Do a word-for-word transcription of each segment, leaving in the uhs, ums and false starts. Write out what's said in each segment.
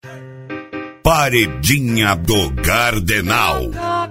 Paredinha do Gardenal.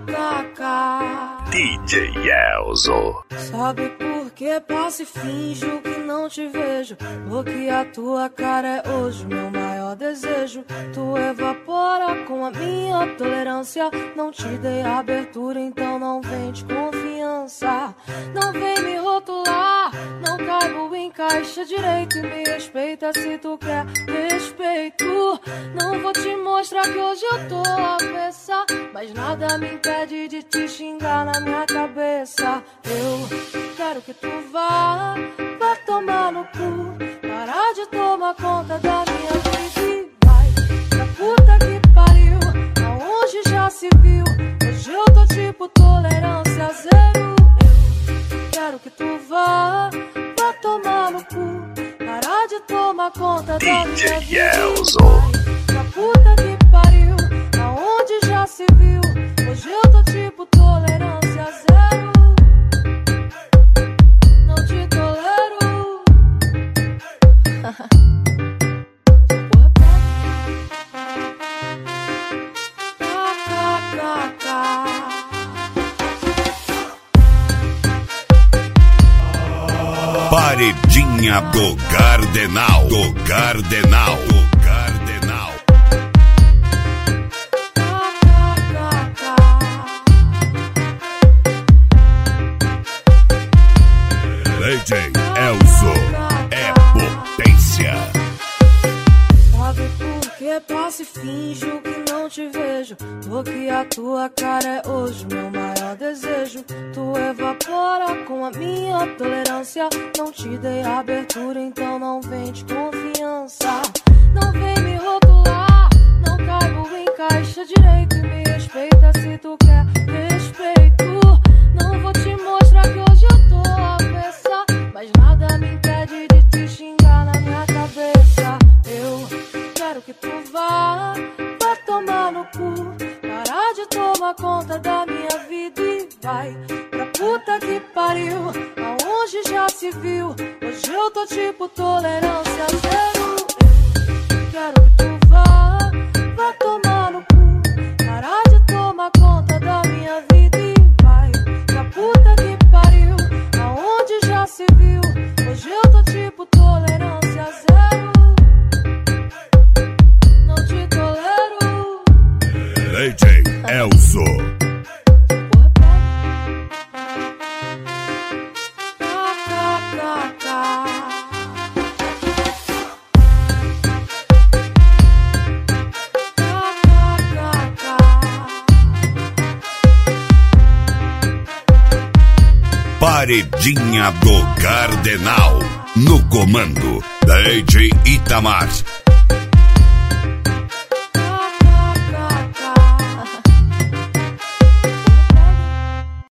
D J Elzo. Sabe por que passo e finjo que não te vejo? Porque a tua cara é hoje meu maior desejo. Tu evapora com a minha tolerância. Não te dei abertura, então não vem de confiança. Não vem me rotular, não caibo em caixa direito. E me respeita se tu quer respeito. Não vou te mostrar que hoje eu tô avessa, mas nada me impede de te xingar na minha cabeça. Eu quero que tu vá, vá tomar no cu, parar de tomar conta da minha vida e vai pra puta que pariu, aonde já se viu. Hoje eu tô tipo tolerância zero. Eu quero que tu vá, vá tomar no cu, parar de tomar conta da minha vida e vai pra puta que pariu, aonde já se viu. Hoje eu tô tipo tolerância zero. Não te tolero. Paredinha do Gardenal. Do Gardenal. Do Gardenal. D J Elzo é potência. Sabe por que passo e finjo que não te vejo? Porque a tua cara é hoje meu maior desejo. Tu evapora com a minha tolerância. Não te dei abertura, então não vem de confiança. Não vem me rotular, não caibo em caixa direito. E me respeita se tu quer respeito. Não vou te mostrar que hoje eu tô avessa, mas nada me impede de te xingar na minha cabeça. Eu quero que tu vá, vá tomar no cu, parar de tomar conta da minha vida e vai pra puta que pariu, aonde já se viu. Hoje eu tô tipo tolerância zero. Eu quero que tu vá, vá tomar no cu, parar de tomar conta da minha vida e vai pra puta que pariu, aonde já se viu. Hoje eu tô tipo tolerância zero. Não te tolero. D J Elzo. Paredinha do Gardenal. No comando, D J Itamar